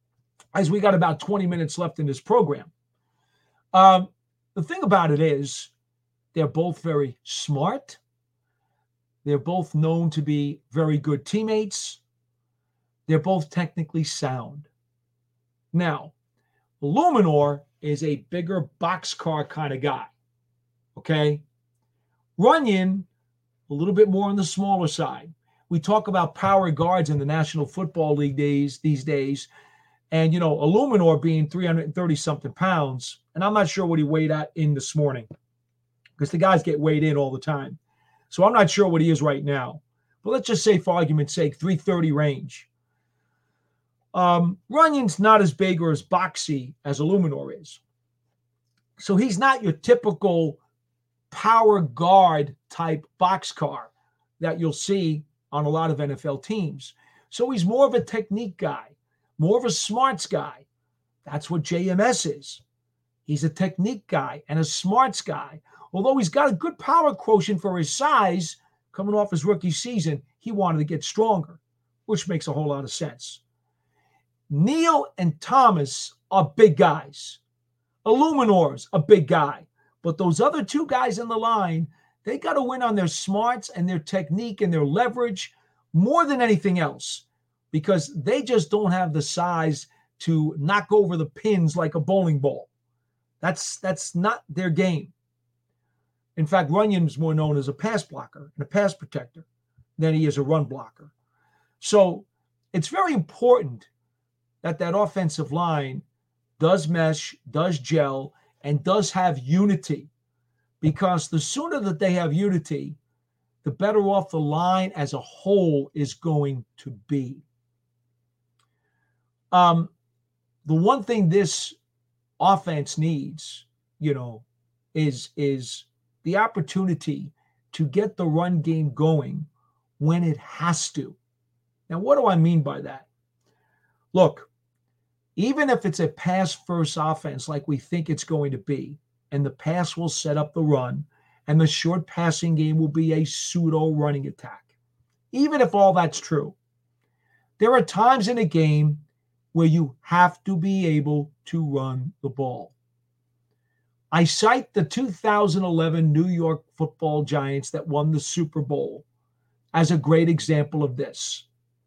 as we got about twenty minutes left in this program. Um, the thing about it is they're both very smart. They're both known to be very good teammates. They're both technically sound. Now, Illuminor is a bigger boxcar kind of guy, okay? Runyon, a little bit more on the smaller side. We talk about power guards in the National Football League days these days, and, you know, Illuminor being three hundred thirty-something pounds, and I'm not sure what he weighed at in this morning because the guys get weighed in all the time. So I'm not sure what he is right now. But let's just say, for argument's sake, three thirty range. Um, Runyon's not as big or as boxy as Illuminor is. So he's not your typical power guard type boxcar that you'll see on a lot of N F L teams. So he's more of a technique guy, more of a smarts guy. That's what J M S is. He's a technique guy and a smarts guy. Although he's got a good power quotient for his size, coming off his rookie season, he wanted to get stronger, which makes a whole lot of sense. Neal and Thomas are big guys. Illuminor's a big guy. But those other two guys in the line, they got to win on their smarts and their technique and their leverage more than anything else because they just don't have the size to knock over the pins like a bowling ball. That's, that's not their game. In fact, Runyon's more known as a pass blocker and a pass protector than he is a run blocker. So it's very important that that offensive line does mesh, does gel, and does have unity. Because the sooner that they have unity, the better off the line as a whole is going to be. Um, the one thing this offense needs, you know, is, is the opportunity to get the run game going when it has to. Now, what do I mean by that? Look, even if it's a pass-first offense like we think it's going to be, and the pass will set up the run, and the short passing game will be a pseudo-running attack, even if all that's true, there are times in a game where you have to be able to run the ball. I cite the two thousand eleven New York Football Giants that won the Super Bowl as a great example of this.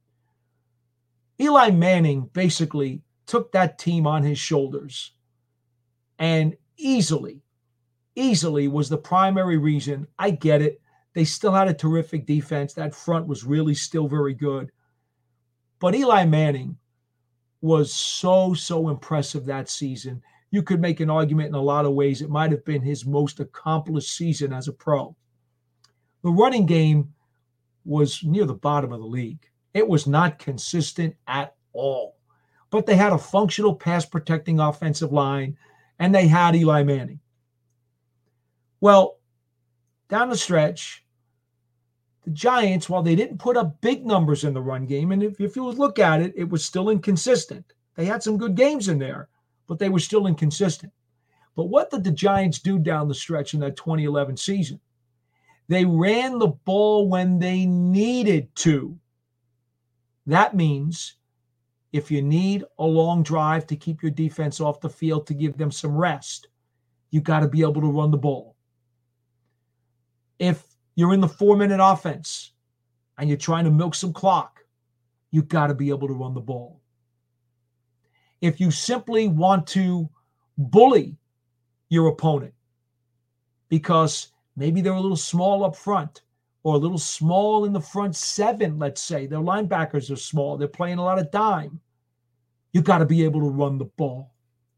Eli Manning basically took that team on his shoulders and easily, easily was the primary reason. I get it. They still had a terrific defense. That front was really still very good. But Eli Manning was so, so impressive that season. You could make an argument in a lot of ways. It might have been his most accomplished season as a pro. The running game was near the bottom of the league. It was not consistent at all. But they had a functional pass-protecting offensive line, and they had Eli Manning. Well, down the stretch, the Giants, while they didn't put up big numbers in the run game, and if, if you look at it, it was still inconsistent. They had some good games in there, but they were still inconsistent. But what did the Giants do down the stretch in that twenty eleven season? They ran the ball when they needed to. That means if you need a long drive to keep your defense off the field to give them some rest, you got to be able to run the ball. If you're in the four-minute offense and you're trying to milk some clock, you got to be able to run the ball. If you simply want to bully your opponent because maybe they're a little small up front or a little small in the front seven, let's say, their linebackers are small, they're playing a lot of dime, you got to be able to run the ball.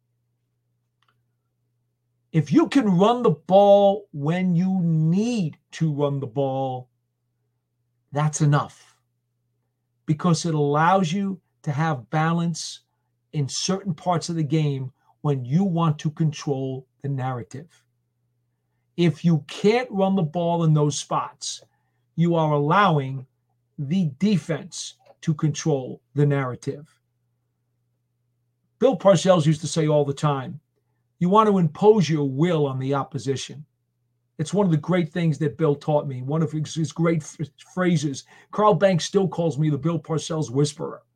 If you can run the ball when you need to run the ball, that's enough because it allows you to have balance in certain parts of the game when you want to control the narrative. If you can't run the ball in those spots, you are allowing the defense to control the narrative. Bill Parcells used to say all the time, you want to impose your will on the opposition. It's one of the great things that Bill taught me. One of his, his great f- phrases. Carl Banks still calls me the Bill Parcells whisperer.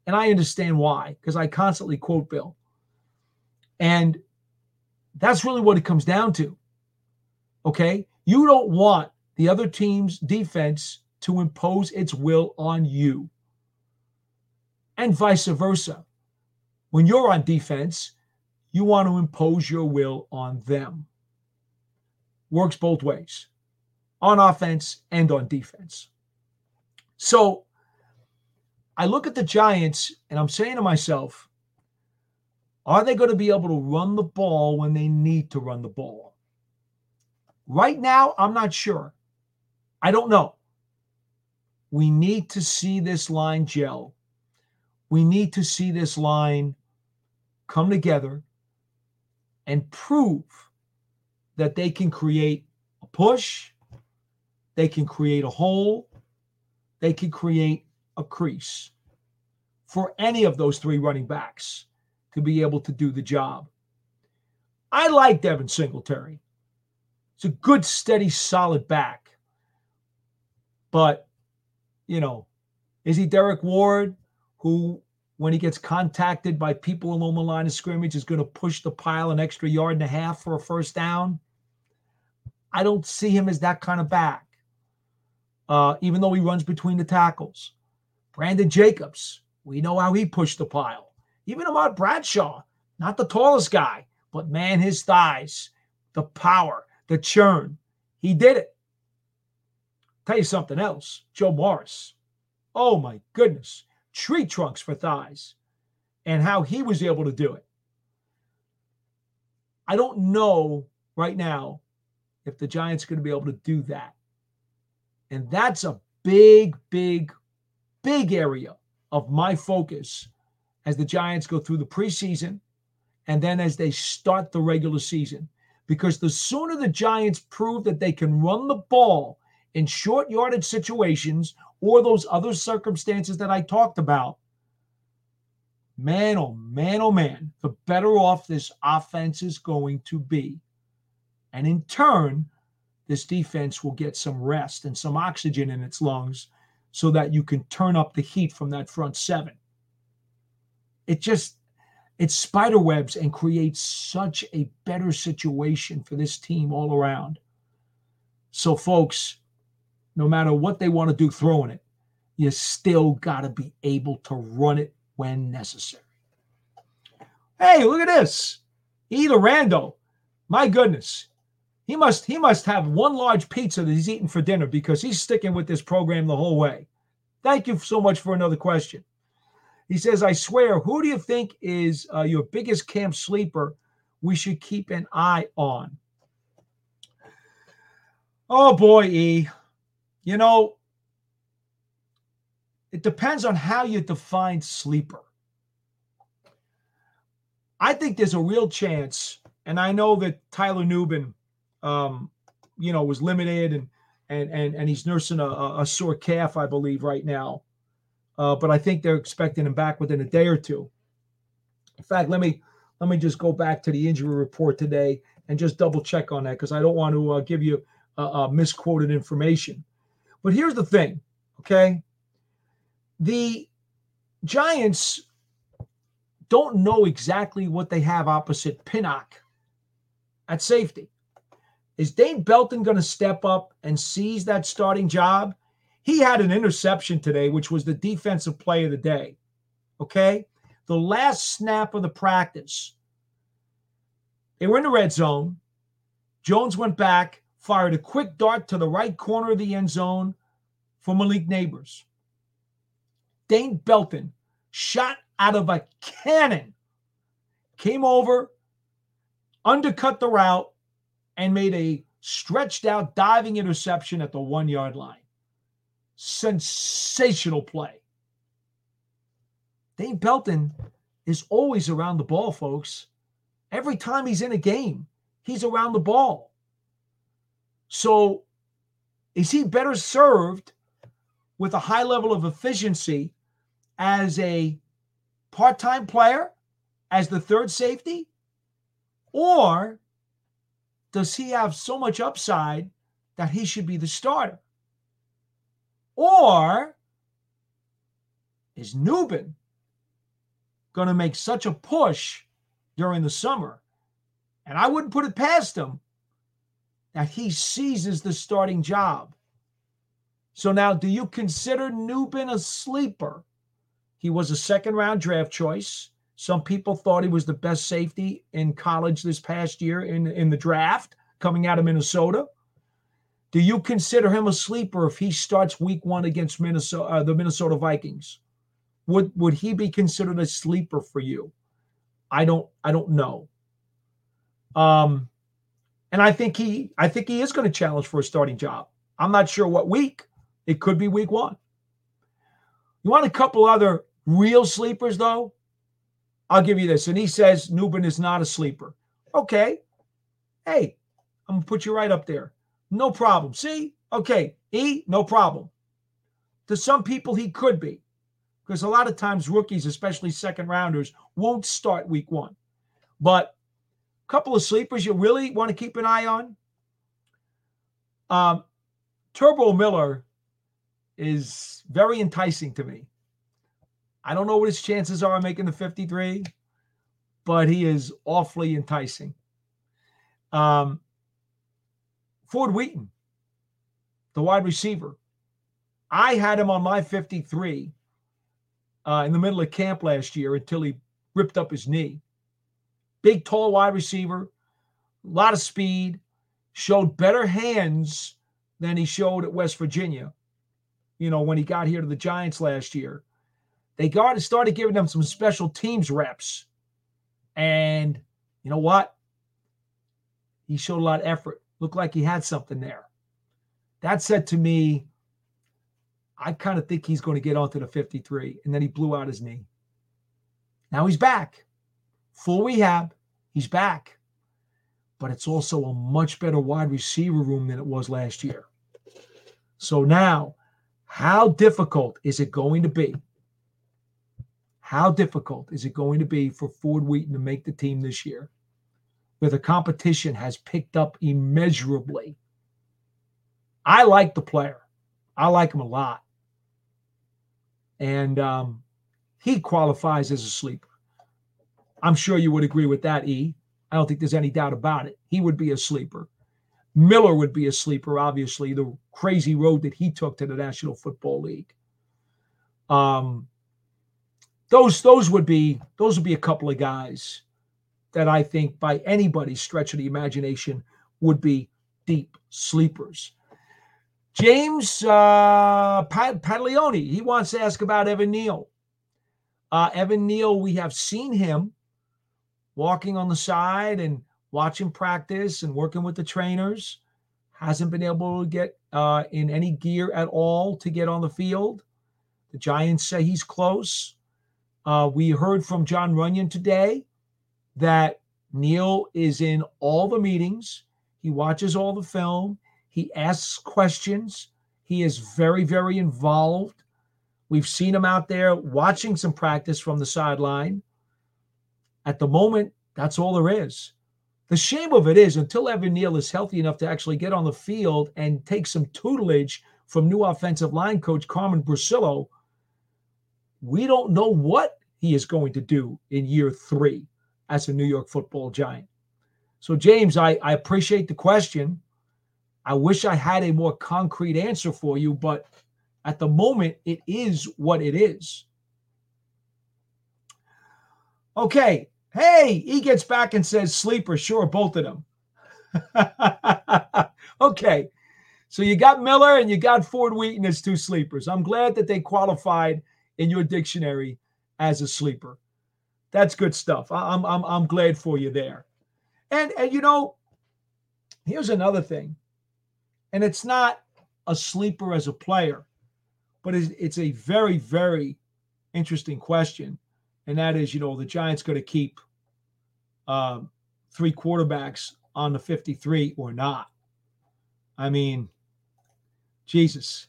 And I understand why, because I constantly quote Bill. And that's really what it comes down to. Okay? You don't want the other team's defense to impose its will on you. And vice versa. When you're on defense, you want to impose your will on them. Works both ways, on offense and on defense. So I look at the Giants and I'm saying to myself, are they going to be able to run the ball when they need to run the ball? Right now, I'm not sure. I don't know. We need to see this line gel. We need to see this line come together and prove that they can create a push, they can create a hole, they can create a crease for any of those three running backs to be able to do the job. I like Devin Singletary. It's a good, steady, solid back. But, you know, is he Derek Ward, who, when he gets contacted by people along the line of scrimmage, is going to push the pile an extra yard and a half for a first down? I don't see him as that kind of back, uh, even though he runs between the tackles. Brandon Jacobs, we know how he pushed the pile. Even Ahmad Bradshaw, not the tallest guy, but man, his thighs, the power, the churn, he did it. Tell you something else, Joe Morris. Oh my goodness, tree trunks for thighs, and how he was able to do it. I don't know right now if the Giants are going to be able to do that. And that's a big, big, big area of my focus as the Giants go through the preseason and then as they start the regular season. Because the sooner the Giants prove that they can run the ball in short yardage situations or those other circumstances that I talked about, man, oh man, oh man, the better off this offense is going to be. And in turn, this defense will get some rest and some oxygen in its lungs so that you can turn up the heat from that front seven. It just, it spiderwebs and creates such a better situation for this team all around. So, folks, no matter what they want to do throwing it, you still got to be able to run it when necessary. Hey, look at this. Either Rando, my goodness. He must he must have one large pizza that he's eating for dinner because he's sticking with this program the whole way. Thank you so much for another question. He says, I swear, who do you think is uh, your biggest camp sleeper we should keep an eye on? Oh, boy, E. You know, it depends on how you define sleeper. I think there's a real chance, and I know that Tyler Nubin, um, you know, was limited and and and and he's nursing a, a sore calf, I believe, right now. Uh, but I think they're expecting him back within a day or two. In fact, let me let me just go back to the injury report today and just double check on that because I don't want to uh, give you uh, uh, misquoted information. But here's the thing, okay? The Giants don't know exactly what they have opposite Pinnock at safety. Is Dane Belton going to step up and seize that starting job? He had an interception today, which was the defensive play of the day, okay? The last snap of the practice. They were in the red zone. Jones went back, fired a quick dart to the right corner of the end zone for Malik Nabers. Dane Belton shot out of a cannon, came over, undercut the route, and made a stretched out diving interception at the one-yard line. Sensational play. Dane Belton is always around the ball, folks. Every time he's in a game, he's around the ball. So is he better served with a high level of efficiency as a part-time player, as the third safety? Or does he have so much upside that he should be the starter? Or is Nubin going to make such a push during the summer, and I wouldn't put it past him, that he seizes the starting job. So now, do you consider Nubin a sleeper? He was a second-round draft choice. Some people thought he was the best safety in college this past year in, in the draft, coming out of Minnesota. Do you consider him a sleeper if he starts week one against Minnesota, uh, the Minnesota Vikings? Would would he be considered a sleeper for you? I don't I don't know. Um, and I think he I think he is going to challenge for a starting job. I'm not sure what week. It could be week one. You want a couple other real sleepers, though? I'll give you this. And he says Nubin is not a sleeper. Okay. Hey, I'm going to put you right up there. No problem. See? Okay. E, no problem. To some people, he could be. Because a lot of times rookies, especially second rounders, won't start week one. But a couple of sleepers you really want to keep an eye on. Um, Turbo Miller is very enticing to me. I don't know what his chances are of making the fifty-three, but he is awfully enticing. Um, Ford Wheaton, the wide receiver. I had him on my fifty-three uh, in the middle of camp last year until he ripped up his knee. Big, tall wide receiver, a lot of speed, showed better hands than he showed at West Virginia, you know, when he got here to the Giants last year. They got started giving them some special teams reps. And you know what? He showed a lot of effort. Looked like he had something there. That said to me, I kind of think he's going to get onto the fifty-three. And then he blew out his knee. Now he's back. Full rehab. He's back. But it's also a much better wide receiver room than it was last year. So now, how difficult is it going to be? How difficult is it going to be for Ford Wheaton to make the team this year, where the competition has picked up immeasurably? I like the player. I like him a lot. And um, he qualifies as a sleeper. I'm sure you would agree with that, E. I don't think there's any doubt about it. He would be a sleeper. Miller would be a sleeper, obviously, the crazy road that he took to the National Football League. Um, those those would be those would be a couple of guys that I think by anybody's stretch of the imagination would be deep sleepers. James uh, Pat, Pataleone, he wants to ask about Evan Neal. Uh, Evan Neal, we have seen him walking on the side and watching practice and working with the trainers. Hasn't been able to get uh, in any gear at all to get on the field. The Giants say he's close. Uh, we heard from John Runyon today that Neal is in all the meetings. He watches all the film. He asks questions. He is very, very involved. We've seen him out there watching some practice from the sideline. At the moment, that's all there is. The shame of it is, until Evan Neal is healthy enough to actually get on the field and take some tutelage from new offensive line coach Carmen Bracillo, we don't know what he is going to do in year three as a New York Football Giant. So, James, I, I appreciate the question. I wish I had a more concrete answer for you, but at the moment, it is what it is. Okay. Hey, he gets back and says sleeper. Sure, both of them. Okay. So you got Miller and you got Ford Wheaton as two sleepers. I'm glad that they qualified in your dictionary as a sleeper. That's good stuff. I'm I'm I'm glad for you there. And and you know, here's another thing. And it's not a sleeper as a player, but it's, it's a very, very interesting question. And that is, you know, the Giants going to keep um, three quarterbacks on the fifty-three or not? I mean, Jesus.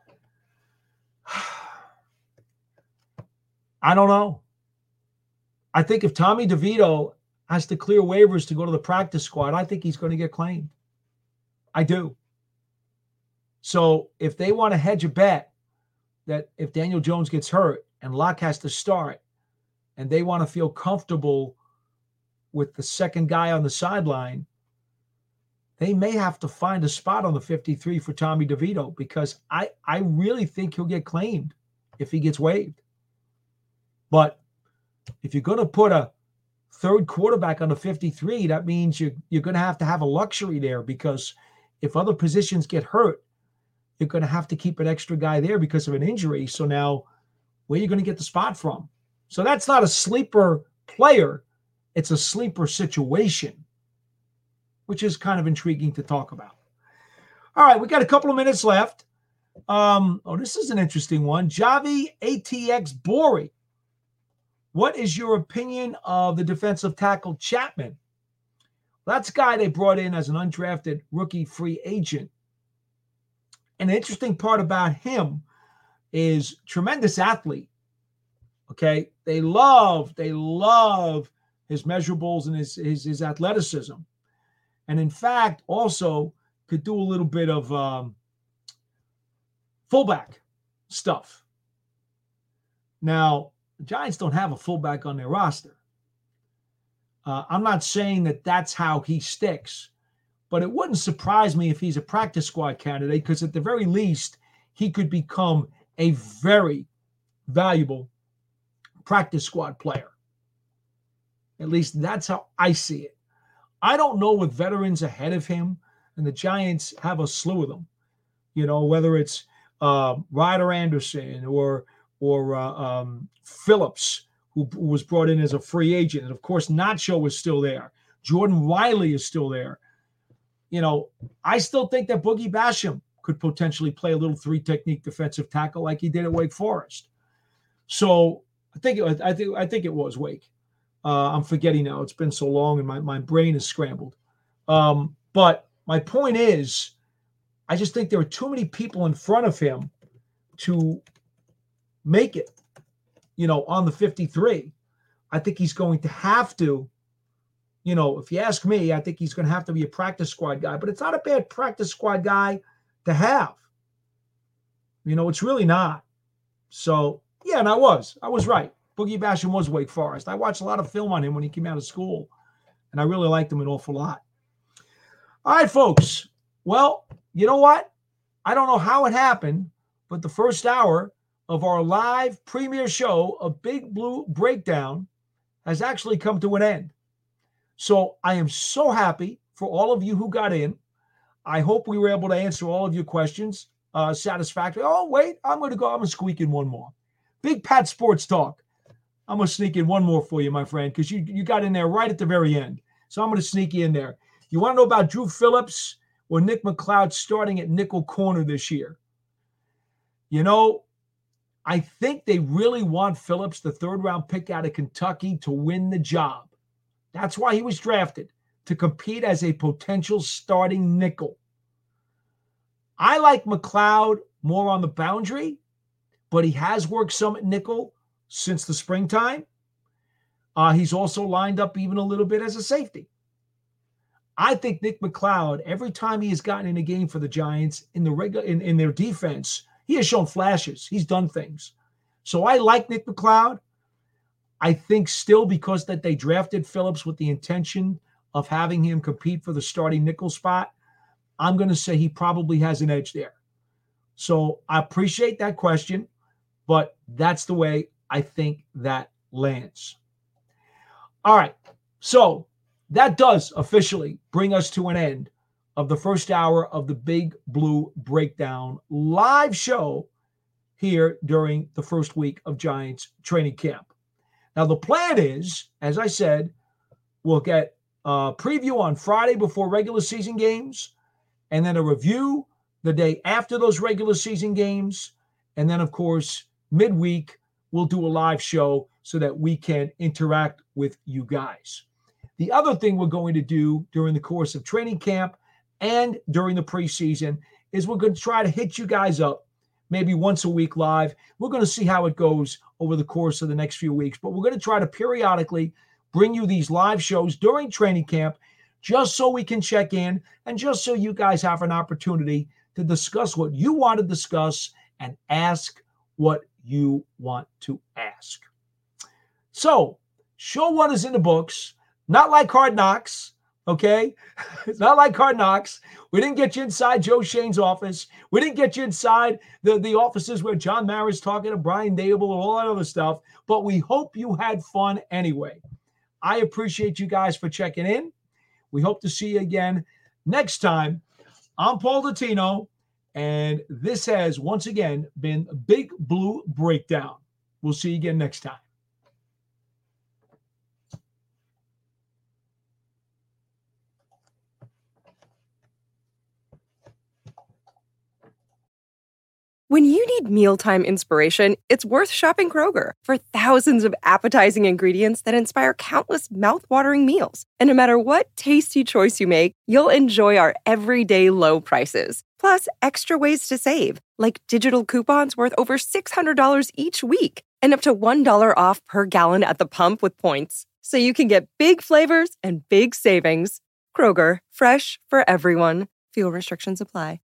I don't know. I think if Tommy DeVito has to clear waivers to go to the practice squad, I think he's going to get claimed. I do. So if they want to hedge a bet that if Daniel Jones gets hurt and Locke has to start, and they want to feel comfortable with the second guy on the sideline, they may have to find a spot on the fifty-three for Tommy DeVito, because I, I really think he'll get claimed if he gets waived. But if you're going to put a third quarterback on the fifty-three, that means you're, you're going to have to have a luxury there, because if other positions get hurt, you're going to have to keep an extra guy there because of an injury. So now, where are you going to get the spot from? So that's not a sleeper player. It's a sleeper situation, which is kind of intriguing to talk about. All right, we got a couple of minutes left. Um, oh, this is an interesting one. Javi A T X Bori. What is your opinion of the defensive tackle Chapman? Well, that's a guy they brought in as an undrafted rookie free agent. And the interesting part about him is tremendous athlete. Okay, they love, they love his measurables and his, his, his athleticism. And in fact, also could do a little bit of um, fullback stuff. Now, the Giants don't have a fullback on their roster. Uh, I'm not saying that that's how he sticks, but it wouldn't surprise me if he's a practice squad candidate, because at the very least, he could become a very valuable practice squad player. At least that's how I see it. I don't know with veterans ahead of him, and the Giants have a slew of them. You know, whether it's uh, Ryder Anderson or or uh, um, Phillips, who, who was brought in as a free agent. And, of course, Nacho is still there. Jordan Riley is still there. You know, I still think that Boogie Basham could potentially play a little three-technique defensive tackle like he did at Wake Forest. So I think it, I think I think it was Wake. Uh, I'm forgetting now. It's been so long, and my, my brain is scrambled. Um, but my point is, I just think there are too many people in front of him to make it, you know, on the fifty-three. I think he's going to have to, you know, if you ask me, I think he's going to have to be a practice squad guy. But it's not a bad practice squad guy to have. You know, it's really not. So, yeah, and I was. I was right. Boogie Basham was Wake Forest. I watched a lot of film on him when he came out of school, and I really liked him an awful lot. All right, folks. Well, you know what? I don't know how it happened, but the first hour of our live premiere show of Big Blue Breakdown has actually come to an end. So I am so happy for all of you who got in. I hope we were able to answer all of your questions uh, satisfactorily. Oh, wait, I'm going to go. I'm going to squeak in one more. Big Pat Sports Talk. I'm going to sneak in one more for you, my friend, because you, you got in there right at the very end. So I'm going to sneak you in there. You want to know about Drew Phillips or Nick McLeod starting at nickel corner this year? You know, I think they really want Phillips, the third-round pick out of Kentucky, to win the job. That's why he was drafted, to compete as a potential starting nickel. I like McLeod more on the boundary, but he has worked some at nickel since the springtime. Uh, he's also lined up even a little bit as a safety. I think Nick McLeod, every time he has gotten in a game for the Giants in the regular in, in their defense, he has shown flashes. He's done things. So I like Nick McLeod. I think still because that they drafted Phillips with the intention of having him compete for the starting nickel spot, I'm going to say he probably has an edge there. So I appreciate that question, but that's the way I think that lands. All right. So that does officially bring us to an end of the first hour of the Big Blue Breakdown live show here during the first week of Giants training camp. Now, the plan is, as I said, we'll get a preview on Friday before regular season games, and then a review the day after those regular season games. And then, of course, midweek, we'll do a live show so that we can interact with you guys. The other thing we're going to do during the course of training camp and during the preseason is we're going to try to hit you guys up maybe once a week live. We're going to see how it goes over the course of the next few weeks, but we're going to try to periodically bring you these live shows during training camp just so we can check in and just so you guys have an opportunity to discuss what you want to discuss and ask what you want to ask. So show what is in the books, not like Hard Knocks, okay? It's not like Hard Knocks. We didn't get you inside Joe Shane's office. We didn't get you inside the, the offices where John Mara's talking to Brian Dable and all that other stuff, but we hope you had fun anyway. I appreciate you guys for checking in. We hope to see you again next time. I'm Paul Dottino, and this has once again been Big Blue Breakdown. We'll see you again next time. When you need mealtime inspiration, it's worth shopping Kroger for thousands of appetizing ingredients that inspire countless mouthwatering meals. And no matter what tasty choice you make, you'll enjoy our everyday low prices. Plus, extra ways to save, like digital coupons worth over six hundred dollars each week and up to one dollar off per gallon at the pump with points. So you can get big flavors and big savings. Kroger, fresh for everyone. Fuel restrictions apply.